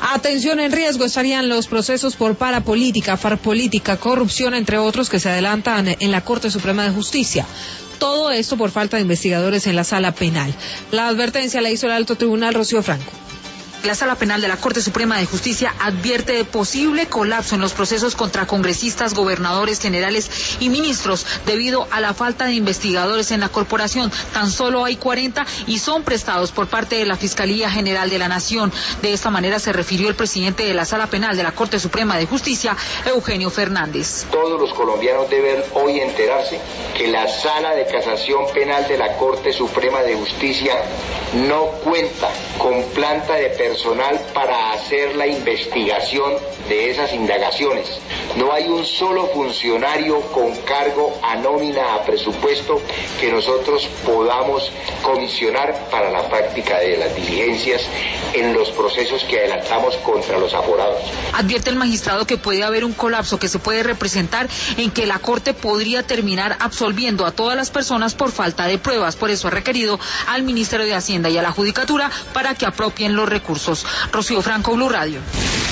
Atención, en riesgo estarían los procesos por parapolítica, farpolítica, corrupción, entre otros, que se adelantan en la Corte Suprema de Justicia. Todo esto por falta de investigadores en la sala penal. La advertencia la hizo el alto tribunal. Rocío Franco. La Sala Penal de la Corte Suprema de Justicia advierte de posible colapso en los procesos contra congresistas, gobernadores, generales y ministros debido a la falta de investigadores en la corporación. Tan solo hay 40 y son prestados por parte de la Fiscalía General de la Nación. De esta manera se refirió el presidente de la Sala Penal de la Corte Suprema de Justicia, Eugenio Fernández. Todos los colombianos deben hoy enterarse que la Sala de Casación Penal de la Corte Suprema de Justicia no cuenta con planta de personal para hacer la investigación de esas indagaciones. No hay un solo funcionario con cargo a nómina, a presupuesto, que nosotros podamos comisionar para la práctica de las diligencias en los procesos que adelantamos contra los aforados. Advierte el magistrado que puede haber un colapso que se puede representar en que la Corte podría terminar absolviendo a todas las personas por falta de pruebas. Por eso ha requerido al Ministerio de Hacienda y a la Judicatura para que apropien los recursos. Rocío Franco, Blue Radio.